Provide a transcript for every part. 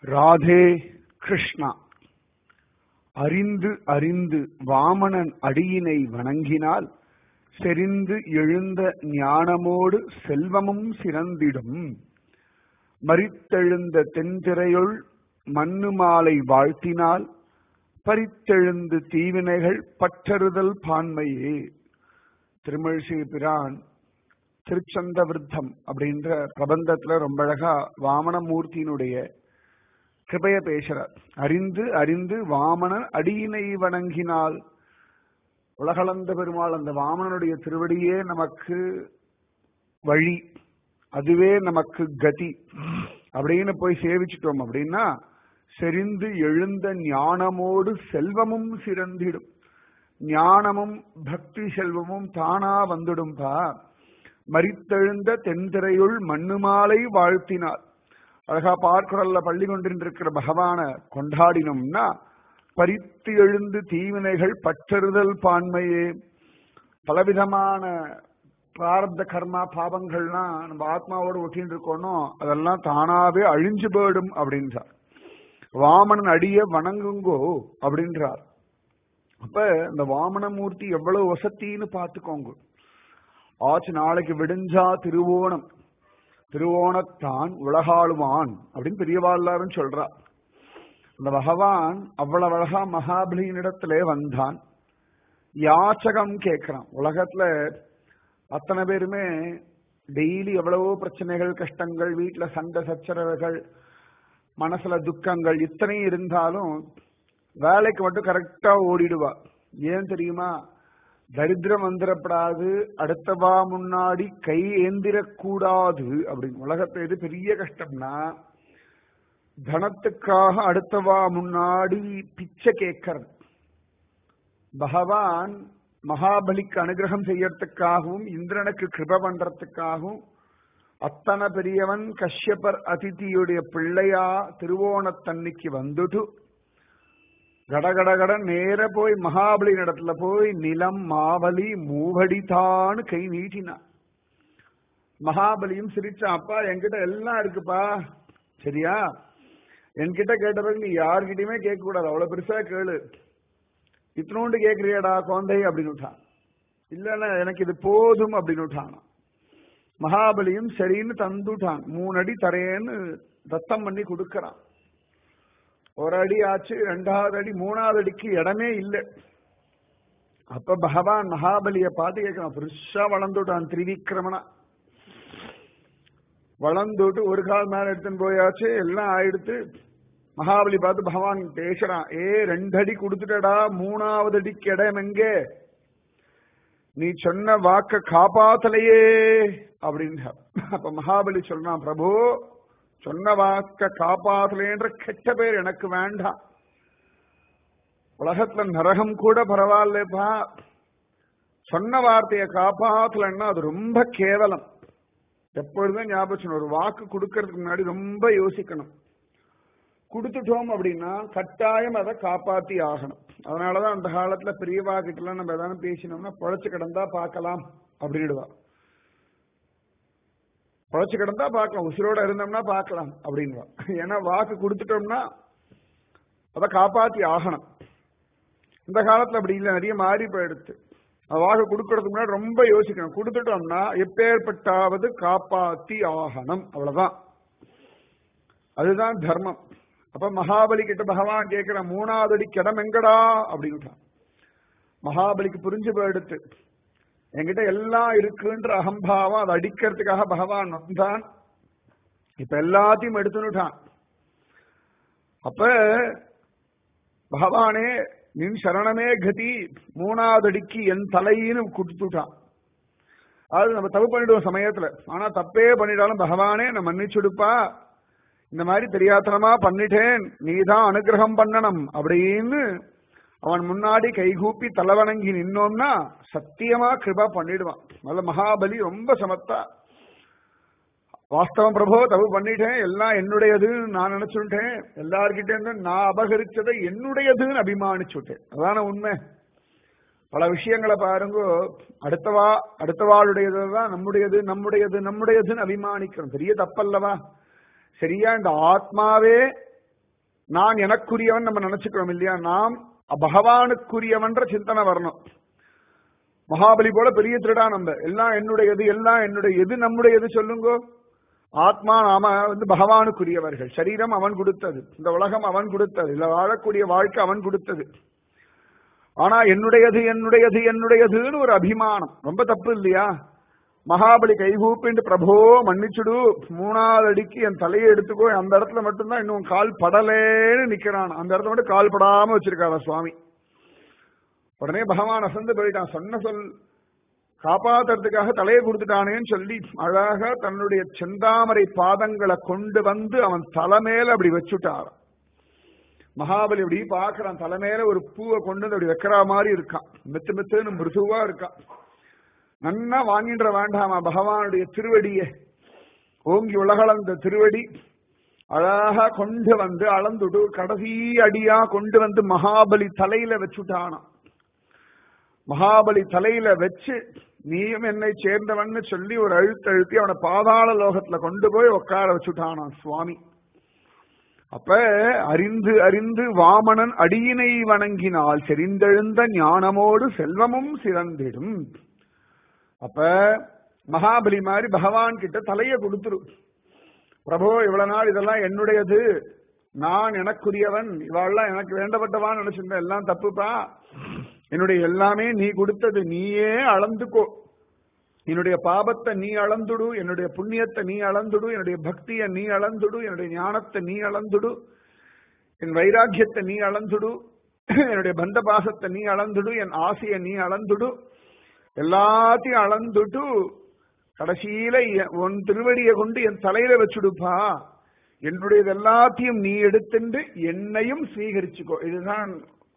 ராதே கிருஷ்ணா. அறிந்து அறிந்து வாமனன் அடியினை வணங்கினால் செறிந்து எழுந்த ஞானமோடு செல்வமும் சிறந்திடும். மரித்தெழுந்த தென்திரையுள் மண்ணு மாலை வாழ்த்தினால் பரித்தெழுந்து தீவினைகள் பற்றறுதல் பான்மையே. திருமழிசை பிரான் திருச்சந்த விருத்தம் அப்படின்ற பிரபந்தத்துல ரொம்ப அழகா வாமனமூர்த்தியினுடைய கிருபைய பேசுறார். அறிந்து அறிந்து வாமனன் அடியினை வணங்கினால், உலகளந்த பெருமாள் அந்த வாமனனுடைய திருவடியே நமக்கு வழி, அதுவே நமக்கு கதி அப்படின்னு போய் சேவிச்சிட்டோம் அப்படின்னா செறிந்து எழுந்த ஞானமோடு செல்வமும் சிறந்திடும். ஞானமும் பக்தி செல்வமும் தானா வந்துடும்பா. மரித்தெழுந்த தென்திரையுள் மண்ணு மாலை வாழ்த்தினார். அழகா பார்க்குறல்ல பள்ளி கொண்டிருக்கிற பகவான கொண்டாடினோம்னா பரித்து எழுந்து தீவினைகள் பற்றறுதல் பான்மையே. பலவிதமான பிராரப்த கர்மா பாவங்கள்லாம் நம்ம ஆத்மாவோடு ஒட்டின்னு இருக்கோனோ அதெல்லாம் தானாவே அழிஞ்சு போயிடும் அப்படின்றார். வாமனன் அடிய வணங்குங்கோ அப்படின்றார். அப்ப இந்த வாமனமூர்த்தி எவ்வளவு வசத்தின்னு பார்த்துக்கோங்க. ஆச்சு நாளைக்கு விடிஞ்சா திருவோணம், திருவோணத்தான் உலகாளுவான் அப்படின்னு பெரியவா எல்லாரும் சொல்றா. அந்த பகவான் அவ்வளவு அழகா மகாபலியினிடத்திலே வந்தான். யாச்சகம் கேட்கிறான். உலகத்துல அத்தனை பேருமே டெய்லி எவ்வளவோ பிரச்சனைகள், கஷ்டங்கள், வீட்டுல சண்டை சச்சரவுகள், மனசுல துக்கங்கள் இத்தனை இருந்தாலும் வேலைக்கு மட்டும் கரெக்டா ஓடிடுவா. ஏன் தெரியுமா? தரித்திரம் வந்துடப்படாது, அடுத்தவா முன்னாடி கை ஏந்திரக்கூடாது அப்படின்னு. உலகத்துல எது பெரிய கஷ்டம்னா தனத்துக்காக அடுத்தவா முன்னாடி பிச்சை கேட்கறது. பகவான் மகாபலிக்கு அனுகிரகம் செய்யறதுக்காகவும் இந்திரனுக்கு கிருப பண்றதுக்காகவும் அத்தனை பெரியவன் கஷ்யபர் அதிதியுடைய பிள்ளையா திருவோணத்தன்னைக்கு வந்துட்டு கடகடகட நேர போய் மகாபலி இடத்துல போய் நிலம் மாவலி மூவடித்தான்னு கை நீட்டினான். மகாபலியும் சிரிச்சான். அப்பா என்கிட்ட எல்லாம் இருக்குப்பா, சரியா? என்கிட்ட கேட்டதுக்கு நீ யார்கிட்டயுமே கேட்க கூடாது, அவ்வளவு பெருசா கேளு, இத்தனோண்டு கேட்கிறியாடா குழந்தை அப்படின்னு விட்டான். இல்லன்னா எனக்கு இது போதும் அப்படின்னு விட்டான். மகாபலியும் சரின்னு தந்துட்டான். 3 அடி தரேன்னு தத்தம் பண்ணி கொடுக்கறான். ஒரு அடி ஆச்சு, 2வது அடி, 3வது அடிக்கு இடமே இல்லை. அப்ப பகவான் மகாபலிய பார்த்து கேட்கிறான். பெருசா வளர்ந்துட்டான், திரிவிக்ரமனா வளர்ந்துட்டு ஒரு கால் மேல எடுத்துன்னு போயாச்சு, எல்லாம் ஆயிடுத்து. மகாபலி பார்த்து பகவான் பேசுறான். 2 அடி கொடுத்துட்டடா, 3வது அடிக்கு இடம் எங்கே? நீ சொன்ன வாக்க காப்பாத்தலையே அப்படின்ற. அப்ப மகாபலி சொல்றான், பிரபு சொன்ன வாக்க காப்பாத்தலேன்ற கெட்ட பேர் எனக்கு வேண்டாம். உலகத்துல நரகம் கூட பரவாயில்லப்பா, சொன்ன வார்த்தையை காப்பாத்தலன்னா அது ரொம்ப கேவலம். எப்பொழுதுமே ஞாபகம், ஒரு வாக்கு கொடுக்கறதுக்கு முன்னாடி ரொம்ப யோசிக்கணும். கொடுத்துட்டோம் அப்படின்னா கட்டாயம் அதை காப்பாத்தி ஆகணும். அதனாலதான் அந்த காலத்துல பெரியவா கிட்டலாம் நம்ம எதாவது பேசினோம்னா பொழைச்சு கிடந்தா பார்க்கலாம் அப்படின்டுவா. பொழைச்சு கிடந்தா பார்க்கலாம், உசிரோட இருந்தோம்னா பார்க்கலாம் அப்படின்வா. ஏன்னா வாக்கு கொடுத்துட்டோம்னா அதை காப்பாத்தி ஆகணும். இந்த காலத்துல அப்படி இல்லை, நிறைய மாறி போயிடுத்து. வாக்கு கொடுக்கறதுக்கு முன்னாடி ரொம்ப யோசிக்கணும். கொடுத்துட்டோம்னா எப்பேற்பட்டாவது காப்பாத்தி ஆகணும், அவ்வளவுதான். அதுதான் தர்மம். அப்ப மகாபலி கிட்ட பகவான் கேட்கிற 3வது அடி கிடம் எங்கடா அப்படின்னு. மகாபலிக்கு புரிஞ்சு போயிடுத்து, என்கிட்ட எல்லாம் இருக்குன்ற அகம்பாவம், அதை அடிக்கிறதுக்காக பகவான் வந்தான். இப்ப எல்லாத்தையும் எடுத்துட்டான். அப்ப பகவானே நின் சரணமே கதி, 3வது அடிக்கு என் தலையின்னு கொடுத்துட்டான். அது நம்ம தப்பு பண்ணிடுவோம் சமயத்துல. ஆனா தப்பே பண்ணிட்டாலும் பகவானே நான் மன்னிச்சுடுப்பா, இந்த மாதிரி தெரியாத்தனமா பண்ணிட்டேன், நீதான் அனுகிரகம் பண்ணணும் அப்படின்னு அவன் முன்னாடி கைகூப்பி தலைவணங்கி நின்னோம்னா சத்தியமா கிருபா பண்ணிடுவான். நல்ல மகாபலி ரொம்ப சமத்தா, வாஸ்தவம் பிரபோ தப்பு பண்ணிட்டேன், எல்லாம் என்னுடையதுன்னு நான் நினைச்சுட்டேன், எல்லார்கிட்ட இருந்து நான் அபகரிச்சதை என்னுடையதுன்னு அபிமானிச்சுட்டேன். அதான உண்மை. பல விஷயங்களை பாருங்க, அடுத்தவாளுடையதுதான் நம்முடையது நம்முடையது நம்முடையதுன்னு அபிமானிக்கிறோம். பெரிய தப்பல்லவா? சரியா இந்த ஆத்மாவே நான் எனக்குரியவன் நம்ம நினைச்சுக்கிறோம் இல்லையா? நாம் பகவானுக்குரியவன்ற சிந்தனை வரணும். மகாபலி போல பெரிய திருடா நம்ம, எல்லாம் என்னுடையது, எல்லாம் என்னுடைய, எது நம்முடையது சொல்லுங்க? ஆத்மா நாம பகவானுக்குரியவர்கள். சரீரம் அவன் கொடுத்தது, இந்த உலகம் அவன் கொடுத்தது, இல்ல வாழக்கூடிய வாழ்க்கை அவன் கொடுத்தது. ஆனா என்னுடையது என்னுடையது என்னுடையதுன்னு ஒரு அபிமானம் ரொம்ப தப்பு இல்லையா? மகாபலி கைகூப்பிண்டு பிரபோ மன்னிச்சுடு, 3வது அடிக்கு என் தலையை எடுத்துக்கோ, அந்த இடத்துல மட்டும்தான் இன்னும் கால் படலேன்னு நிக்கிறான், அந்த இடத்துல மட்டும் கால் படாம வச்சிருக்காரா சுவாமி. உடனே பகவான் அசந்து போயிட்டான். சொன்ன சொல் காப்பாத்துறதுக்காக தலையை கொடுத்துட்டானேன்னு சொல்லி அழகா தன்னுடைய செந்தாமரை பாதங்களை கொண்டு வந்து அவன் தலைமையில அப்படி வச்சுட்டார். மகாபலி அப்படி பாக்குறான், தலைமையில ஒரு பூவை கொண்டு வந்து அப்படி வைக்கிற மாதிரி இருக்கான், மெத்து மெத்துன்னு மிருதுவா இருக்கான். நன்னா வாங்கின்ற வேண்டாமா பகவானுடைய திருவடியை, ஓங்கி உலகளந்த திருவடி அழகா கொண்டு வந்து அளந்துடு, கடைசி அடியா கொண்டு வந்து மகாபலி தலையில வச்சுட்டானா. மகாபலி தலையில வச்சு நீயும் என்னை சேர்ந்தவன்னு சொல்லி ஒரு அழுத்தி அவனை பாதாள லோகத்துல கொண்டு போய் உட்கார வச்சுட்டானா சுவாமி. அப்ப அறிந்து அறிந்து வாமனன் அடியினை வணங்கினால் செறிந்தெழுந்த ஞானமோடு செல்வமும் சிறந்திடும். அப்ப மகாபலி மாதிரி பகவான் கிட்ட தலைய கொடுத்துரு. பிரபு இவ்வளவு நாள் இதெல்லாம் என்னுடையது, நான் எனக்குரியவன், இவாள்லாம் எனக்கு வேண்டப்பட்டவான்னு நினைச்சிருந்தேன், எல்லாம் தப்புப்பா, என்னுடைய எல்லாமே நீ கொடுத்தது, நீயே அளந்துக்கோ, என்னுடைய பாபத்தை நீ அளந்துடு, என்னுடைய புண்ணியத்தை நீ அளந்துடு, என்னுடைய பக்தியை நீ அளந்துடு, என்னுடைய ஞானத்தை நீ அளந்துடு, என் வைராக்கியத்தை நீ அளந்துடு, என்னுடைய பந்த பாசத்தை நீ அளந்துடு, என் ஆசையை நீ அளந்துடு, எல்லாத்தையும் அளந்துட்டு கடைசியில உன் திருவடியை கொண்டு என் தலையில வச்சுடுப்பா, என்னுடையது எல்லாத்தையும் நீ எடுத்துண்டு என்னையும் ஸ்வீகரிச்சுக்கோ. இதுதான்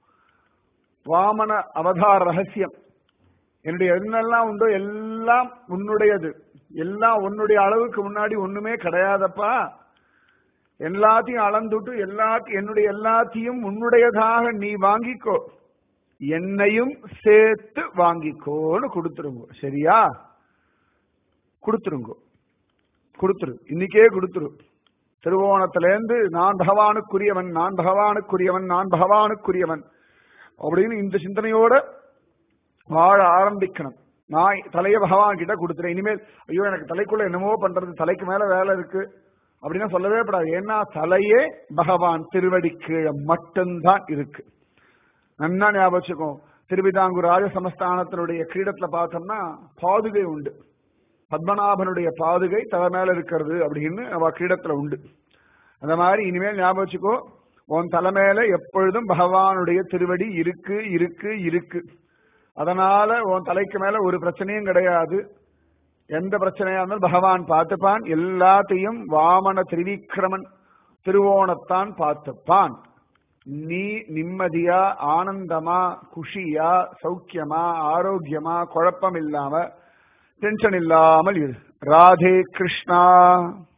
வாமன அவதார ரகசியம். என்னுடைய என்னெல்லாம் உண்டோ எல்லாம் உன்னுடையது, எல்லாம் உன்னுடைய அளவுக்கு முன்னாடி ஒண்ணுமே கிடையாதப்பா, எல்லாத்தையும் அளந்துட்டு என்னுடைய எல்லாத்தையும் உன்னுடையதாக நீ வாங்கிக்கோ, என்னையும் சேர்த்து வாங்கிக்கோன்னு கொடுத்துருங்க. சரியா? கொடுத்துருங்க, கொடுத்துரு, இன்னைக்கே கொடுத்துரு. திருவோணத்திலேருந்து நான் பகவானுக்குரியவன், நான் பகவானுக்குரியவன், நான் பகவானுக்குரியவன் அப்படின்னு இந்த சிந்தனையோட வாழ ஆரம்பிக்கணும். நான் தலையை பகவான் கிட்ட கொடுத்துறேன். இனிமேல் ஐயோ எனக்கு தலைக்குள்ள என்னமோ பண்றது, தலைக்கு மேல வேலை இருக்கு அப்படின்னா சொல்லவே கூடாது. ஏன்னா தலையே பகவான் திருவடி கீழே மட்டும்தான் இருக்கு. நன்னா ஞாபகம் வச்சுக்கோ. திருவிதாங்கூர் ராஜ சமஸ்தானத்தினுடைய கிரீடத்துல பார்த்தோம்னா பாதுகை உண்டு, பத்மநாபனுடைய பாதுகை தலை மேல இருக்கிறது அப்படின்னு அவ கிரீடத்துல உண்டு. அந்த மாதிரி இனிமேல் ஞாபகம் வச்சுக்கோ, உன் தலைமையில எப்பொழுதும் பகவானுடைய திருவடி இருக்கு இருக்கு இருக்கு. அதனால உன் தலைக்கு மேல ஒரு பிரச்சனையும் கிடையாது. எந்த பிரச்சனையா இருந்தாலும் பகவான் பார்த்துப்பான். எல்லாத்தையும் வாமன திரிவிக்ரமன் திருவோணத்தான் பார்த்துப்பான். நீ நிம்மதியா, ஆனந்தமா, குஷியா, சௌக்கியமா, ஆரோக்கியமா, குழப்பம் இல்லாம, டென்ஷன் இல்லாமல் இரு. ராதே கிருஷ்ணா.